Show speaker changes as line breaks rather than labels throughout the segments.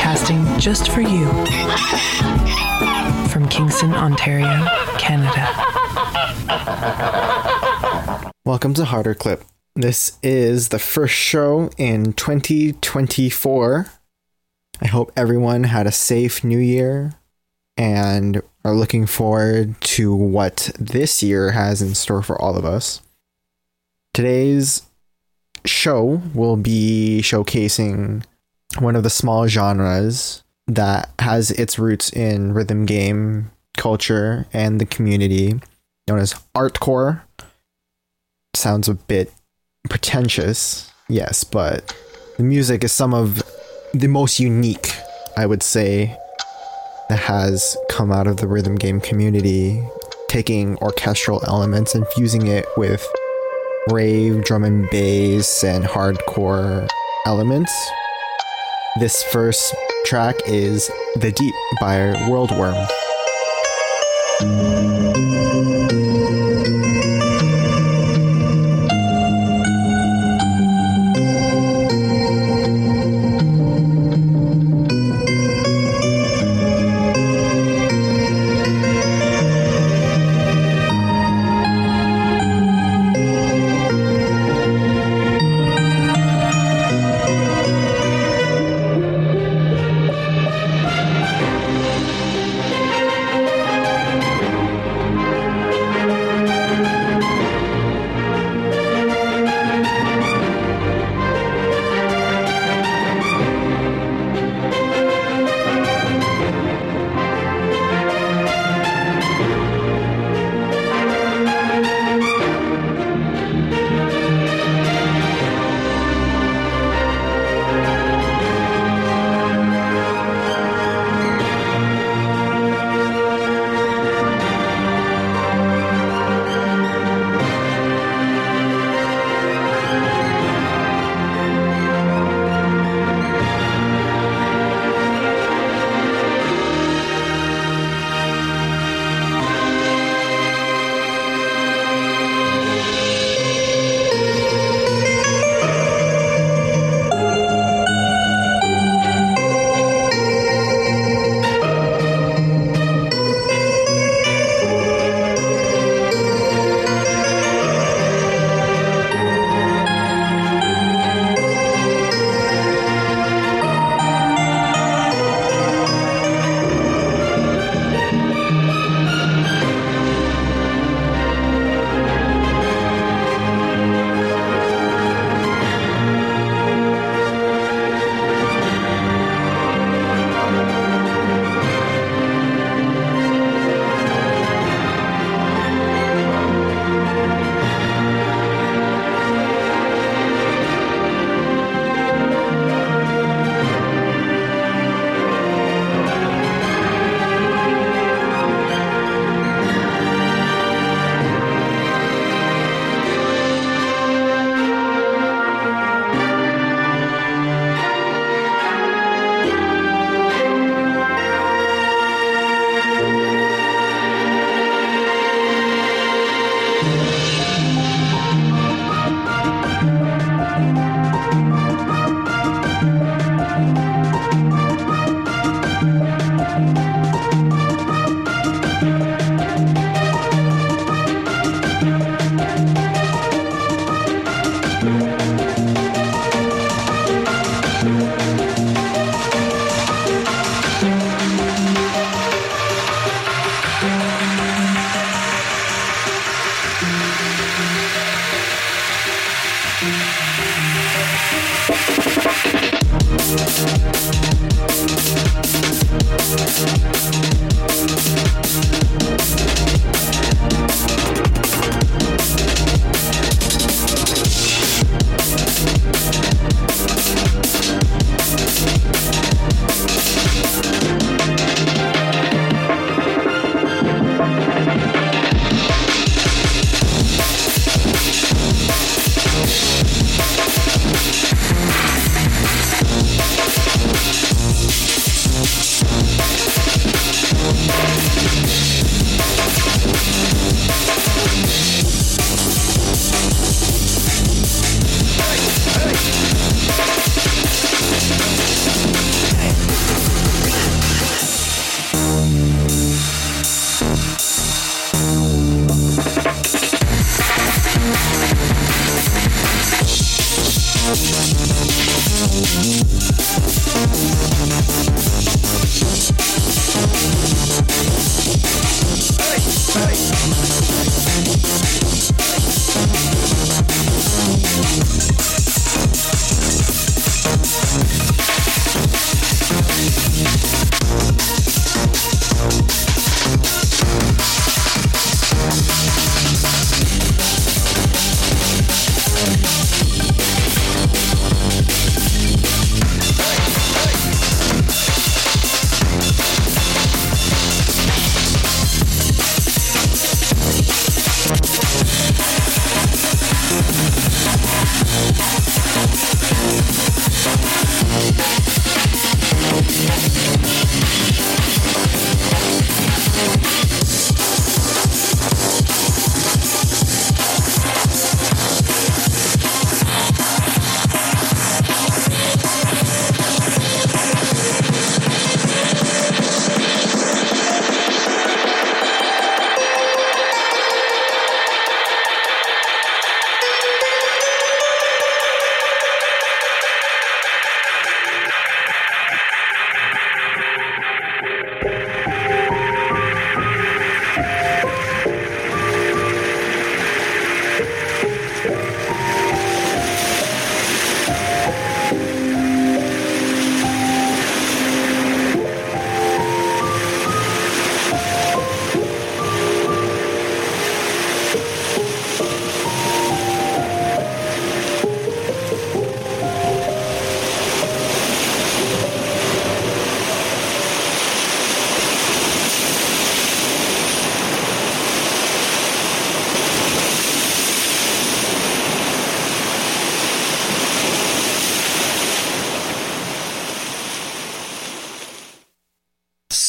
broadcasting just for you from Kingston, Ontario, Canada.
Welcome to Harder Clip. This is the first show in 2024. I hope everyone had a safe new year and are looking forward to what this year has in store for all of us. Today's show will be showcasing one of the small genres that has its roots in rhythm game culture and the community, known as artcore. Sounds a bit pretentious, yes, but the music is some of the most unique, I would say, that has come out of the rhythm game community, taking orchestral elements and fusing it with rave, drum and bass, and hardcore elements. This first track is The Deep by Worldworm.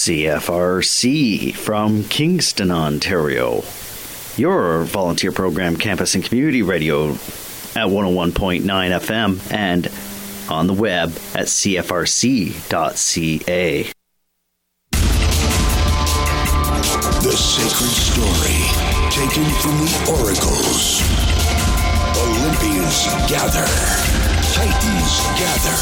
CFRC from Kingston, Ontario. Your volunteer program, campus and community radio at 101.9 FM and on the web at cfrc.ca.
The sacred story taken from the oracles. Olympians gather. Titans gather.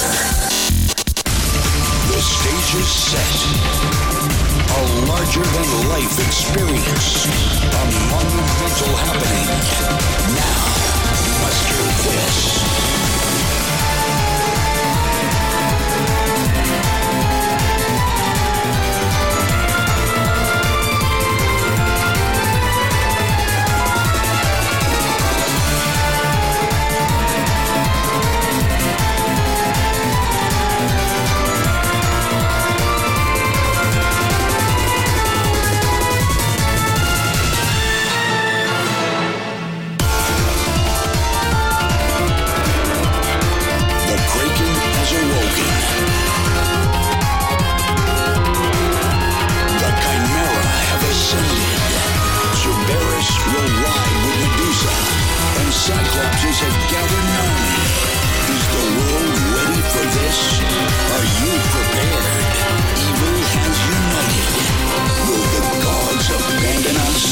The stage is set. A larger-than-life experience. A monumental happening. Now, you must hear this. Cyclopses have gathered an army. Is the world ready for this? Are you prepared? Evil has united. Will the gods abandon us?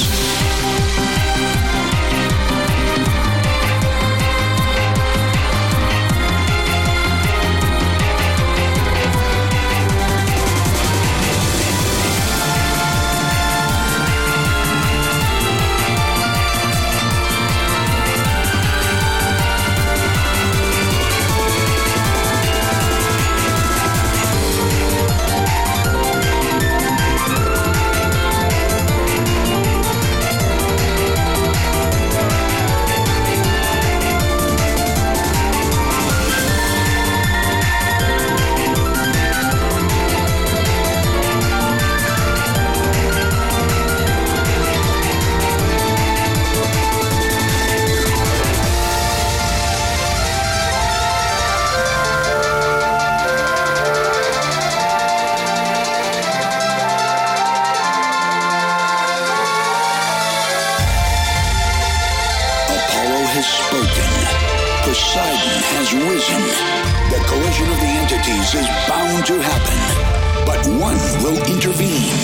Poseidon has risen. The collision of the entities is bound to happen, but one will intervene.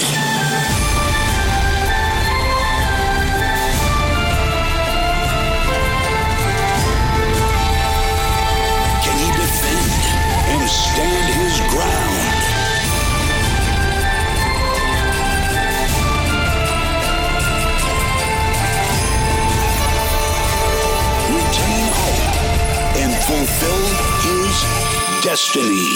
Can he defend and stand his ground? Fulfill his destiny.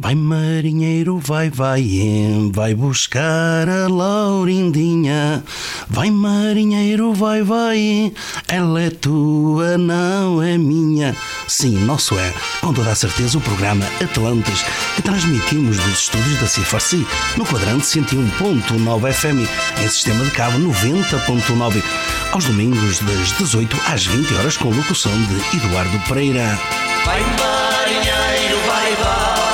Vai marinheiro, vai, vai buscar a Laurindinha. Vai marinheiro, vai, ela é tua, não é minha. Sim, nosso é, com toda a certeza, o programa Atlantes, que transmitimos dos estúdios da CFRC, no quadrante 101.9 FM, em sistema de cabo 90.9, aos domingos das 18 às 20 horas, com locução de Eduardo Pereira.
Vai marinheiro, vai buscar.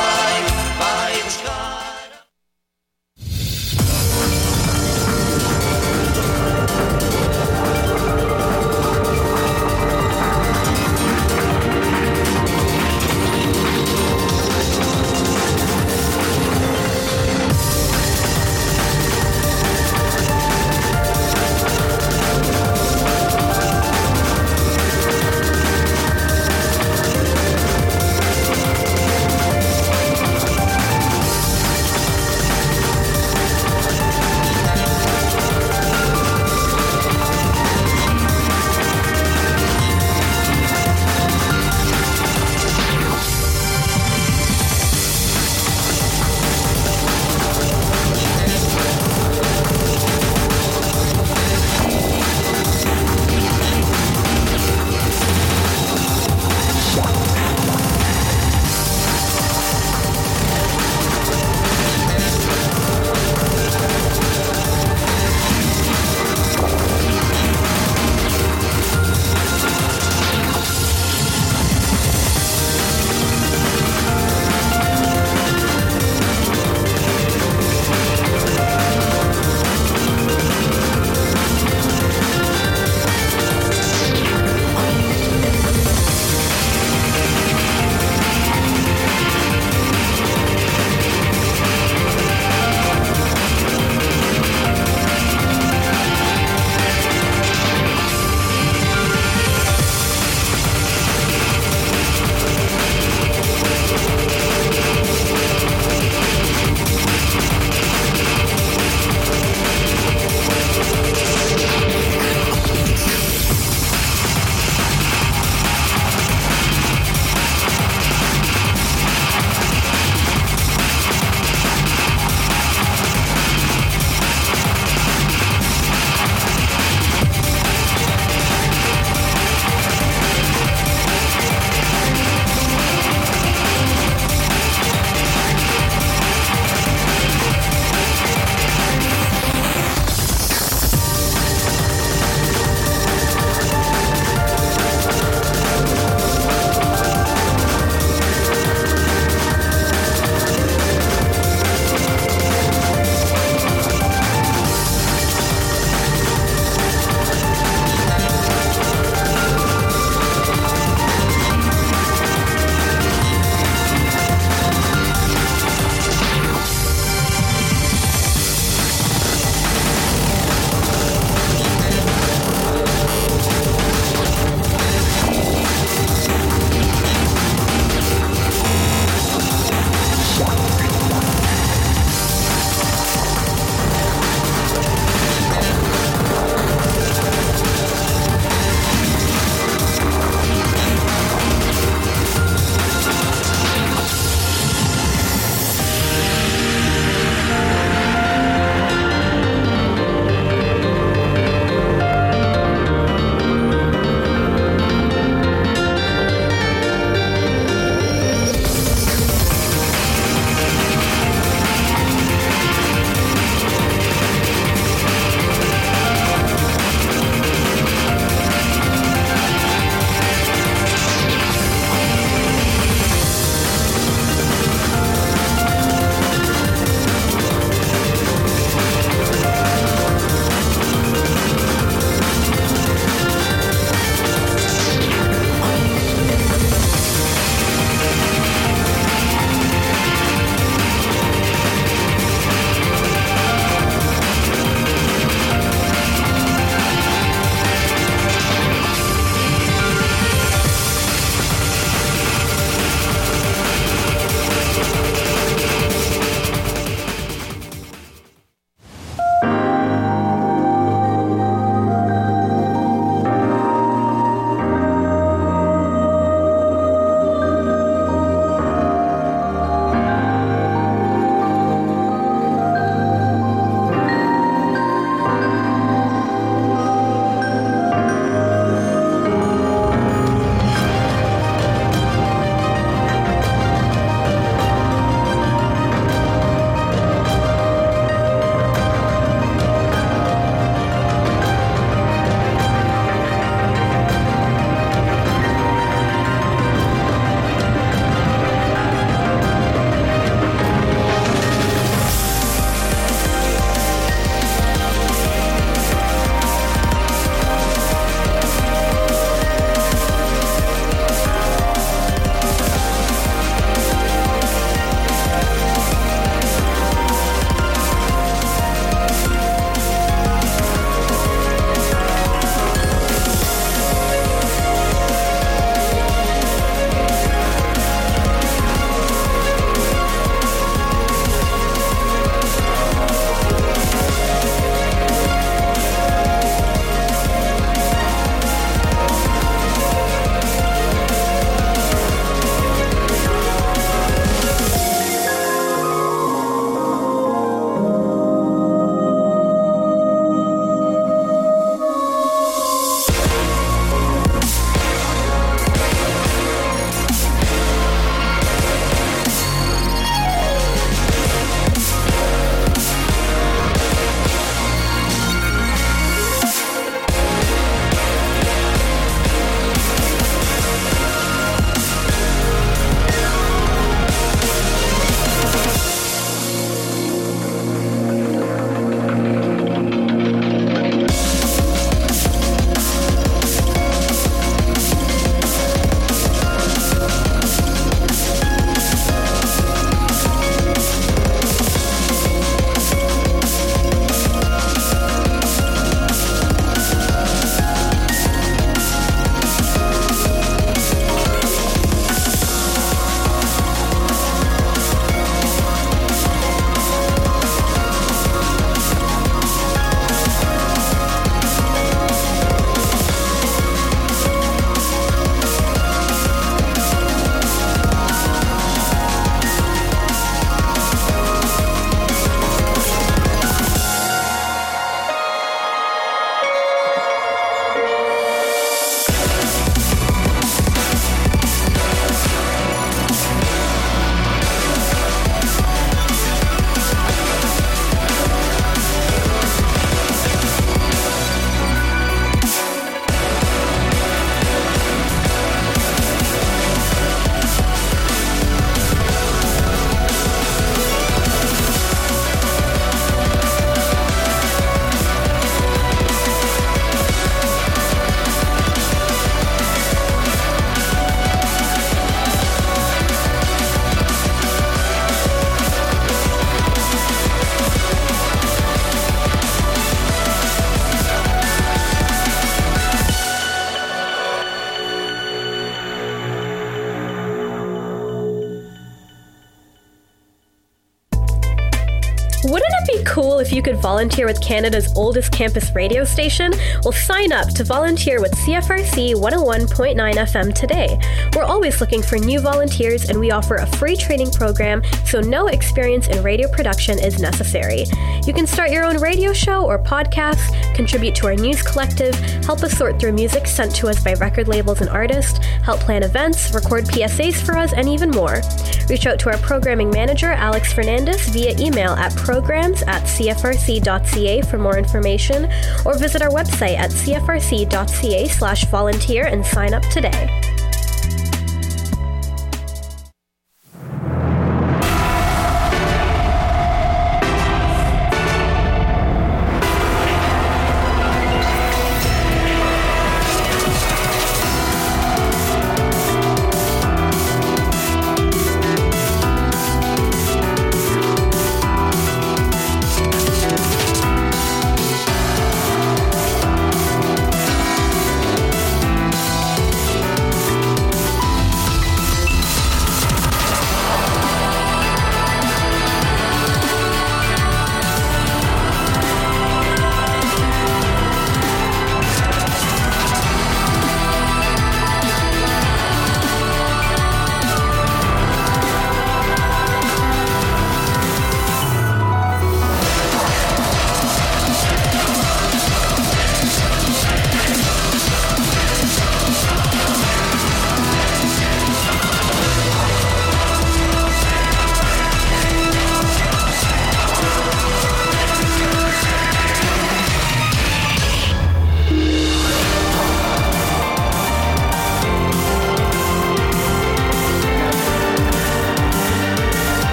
Wouldn't it be cool if you could volunteer with Canada's oldest campus radio station? Well, sign up to volunteer with CFRC 101.9 FM today. We're always looking for new volunteers, and we offer a free training program, so no experience in radio production is necessary. You can start your own radio show or podcast, contribute to our news collective, help us sort through music sent to us by record labels and artists, help plan events, record PSAs for us, and even more. Reach out to our programming manager, Alex Fernandez, via email at programs@cfrc.ca for more information, or visit our website at cfrc.ca/volunteer and sign up today.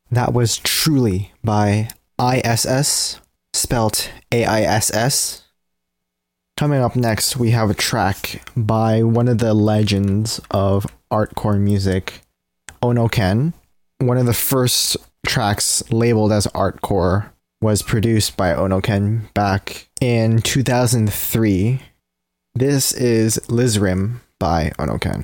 That was Truly by ISS, spelt AISS. Coming up next, we have a track by one of the legends of artcore music, Ono Ken. One of the first tracks labeled as artcore was produced by Ono Ken back in 2003. This is Lizrim by Ono Ken.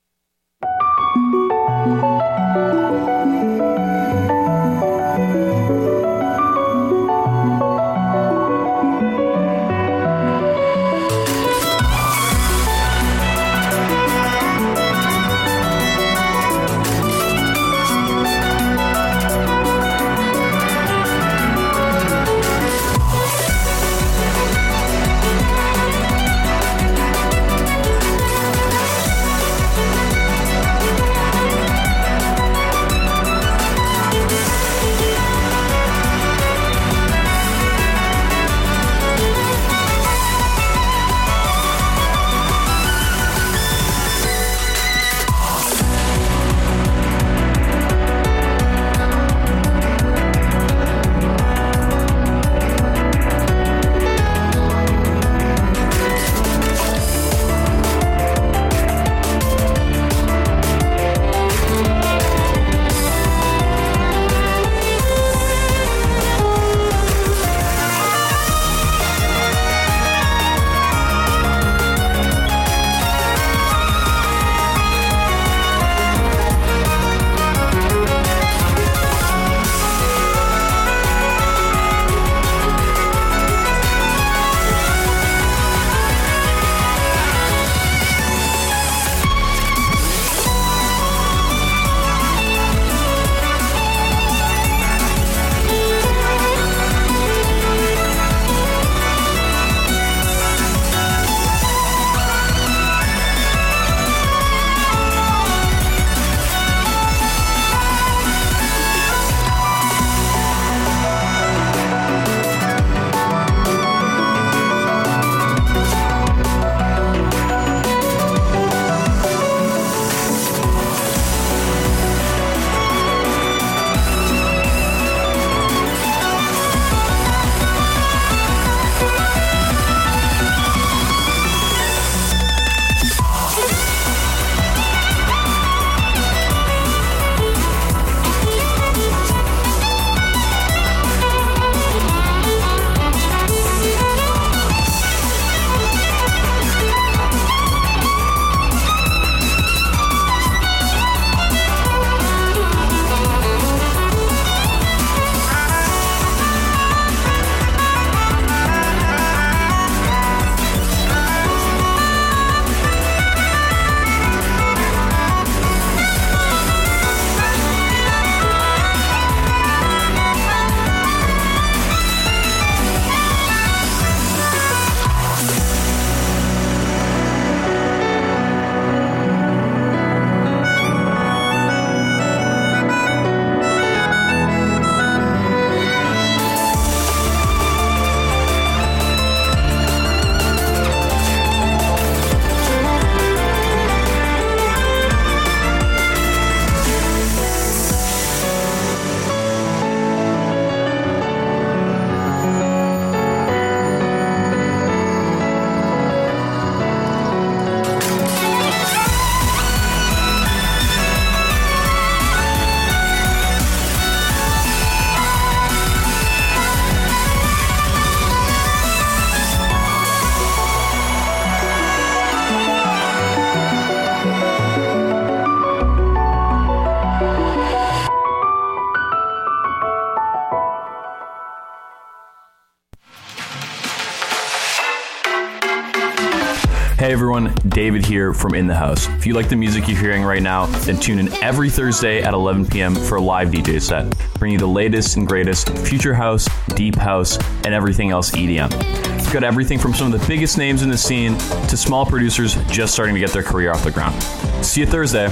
Hey everyone, David here from In The House. If you like the music you're hearing right now, then tune in every Thursday at 11 p.m. for a live DJ set, bringing you the latest and greatest future house, deep house, and everything else EDM. We've got everything from some of the biggest names in the scene to small producers just starting to get their career off the ground. See you Thursday.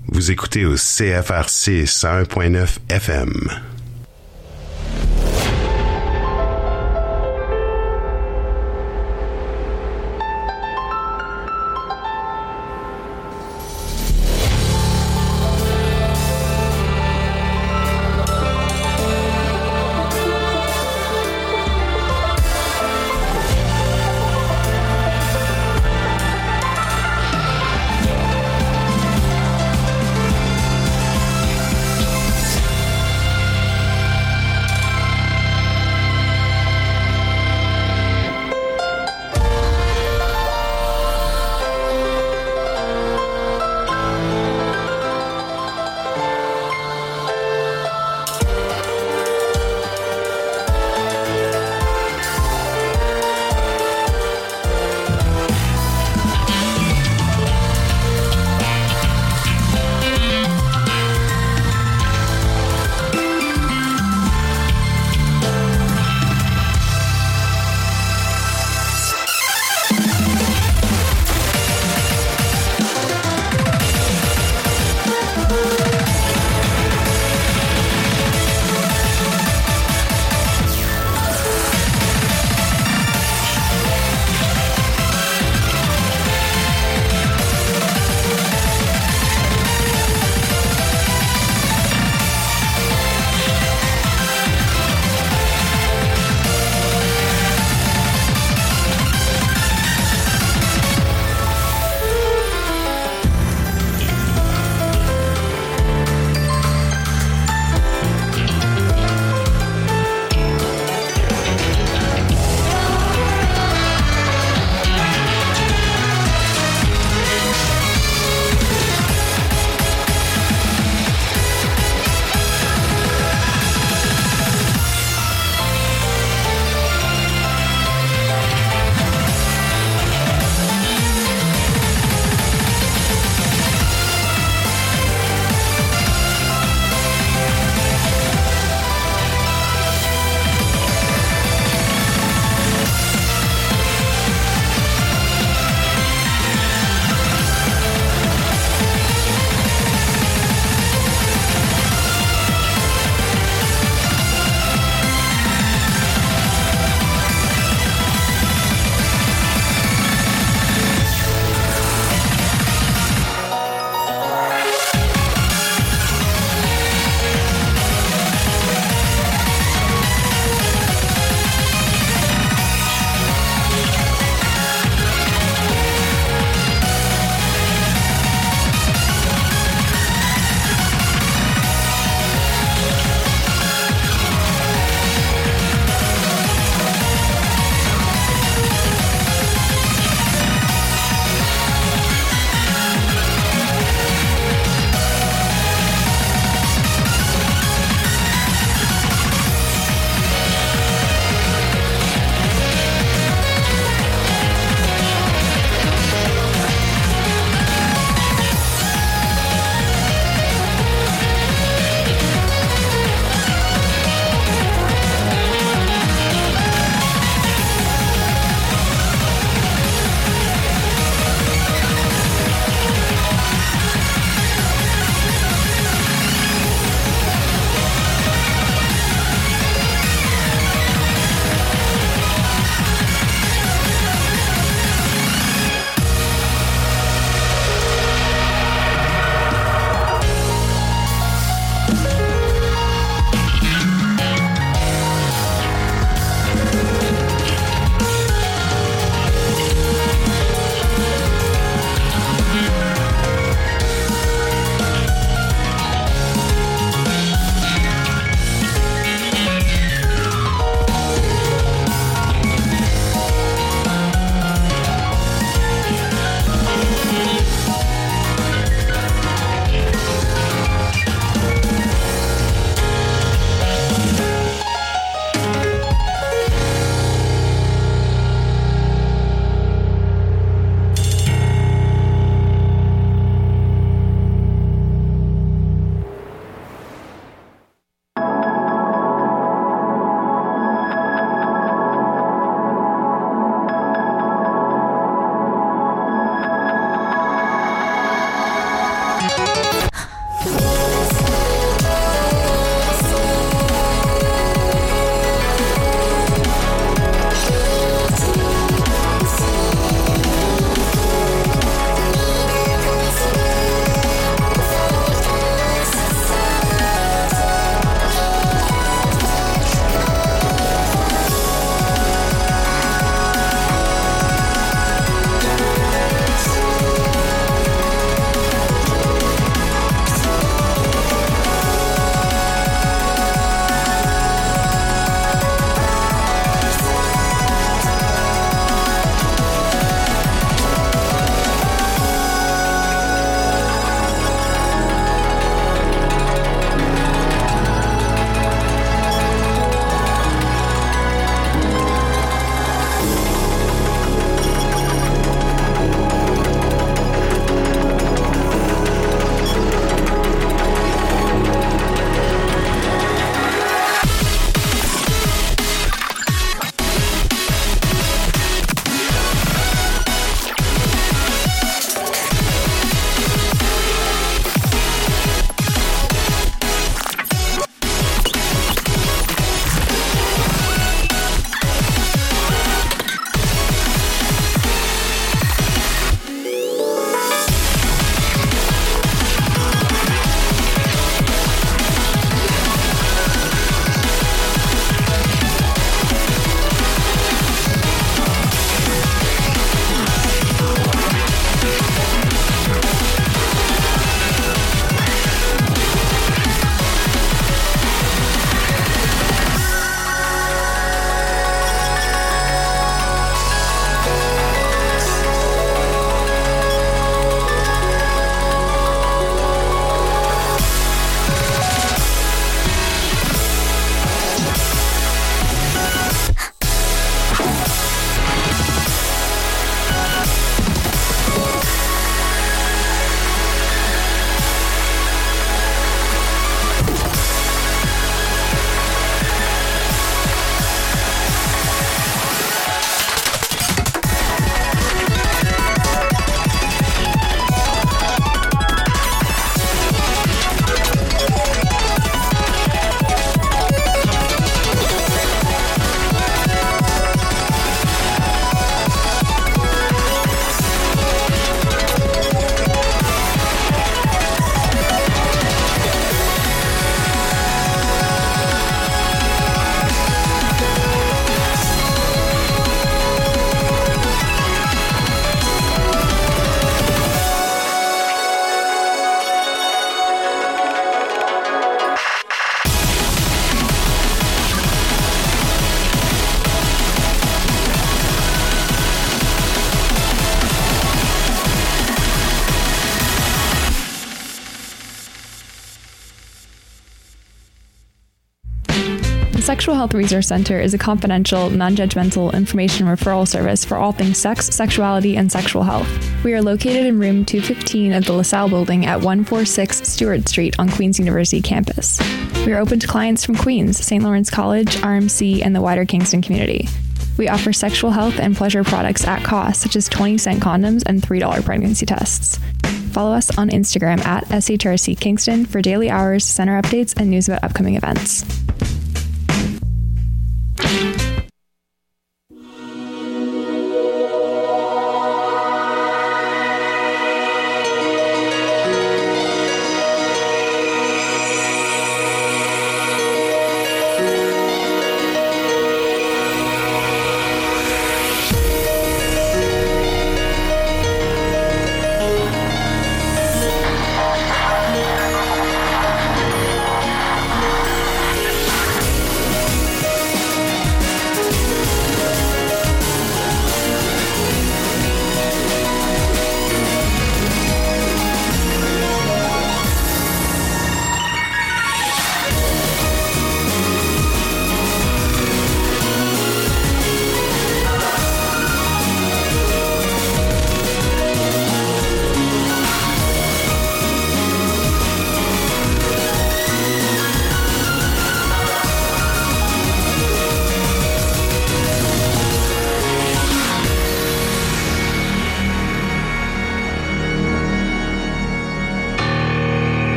Vous écoutez au CFRC 101.9 FM.
Sexual Health Resource Center is a confidential, non-judgmental information referral service for all things sex, sexuality, and sexual health. We are located in room 215 of the LaSalle Building at 146 Stewart Street on Queen's University campus. We are open to clients from Queens, St. Lawrence College, RMC, and the wider Kingston community. We offer sexual health and pleasure products at cost, such as 20-cent condoms and $3 pregnancy tests. Follow us on Instagram at SHRC Kingston for daily hours, center updates, and news about upcoming events.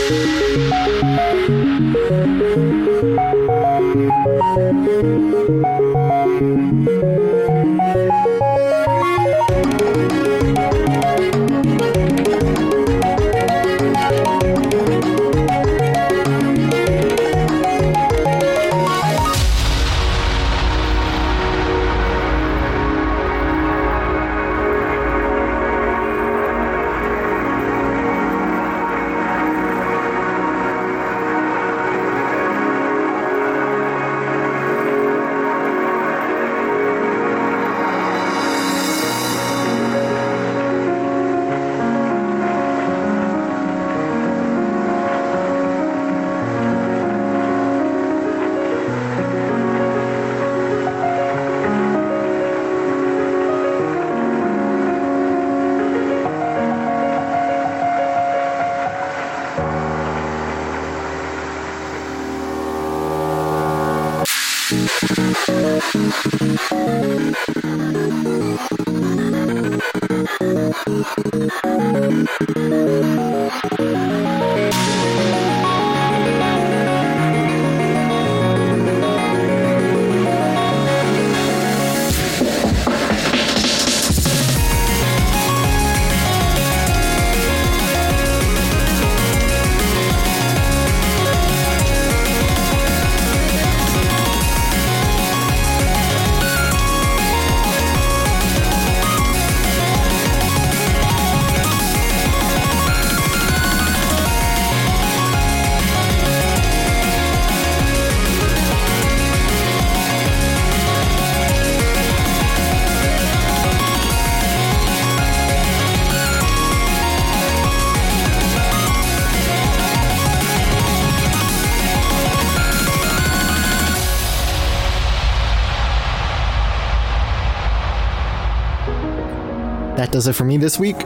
That does it for me this week.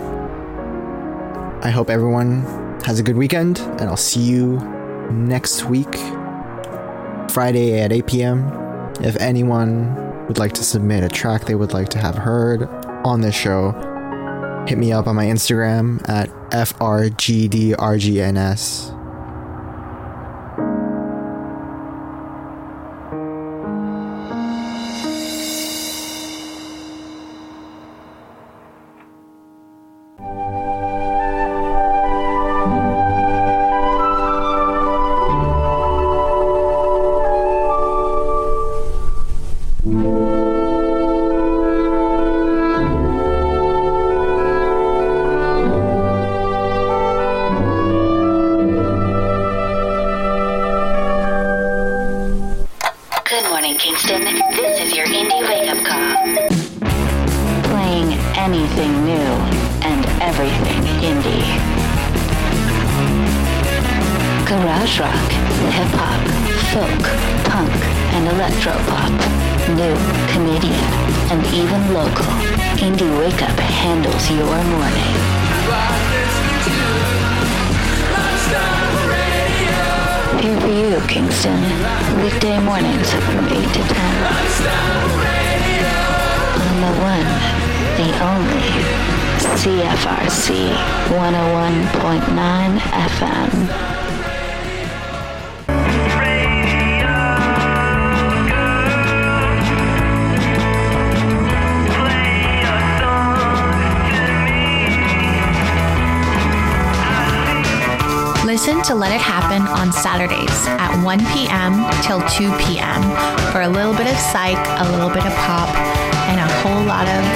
I hope everyone has a good weekend, and I'll see you next week, Friday at 8 p.m. If anyone would like to submit a track they would like to have heard on this show, hit me up on my Instagram at FRGDRGNS.
CFRC 101.9 FM.
Listen to Let It Happen on Saturdays at 1 p.m. till 2 p.m. for a little bit of psych, a little bit of pop, and a whole lot of...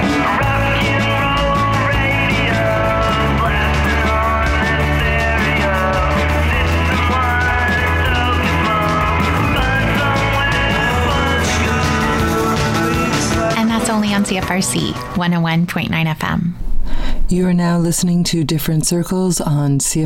And that's only on CFRC 101.9 FM.
You are now listening to Different Circles on CFRC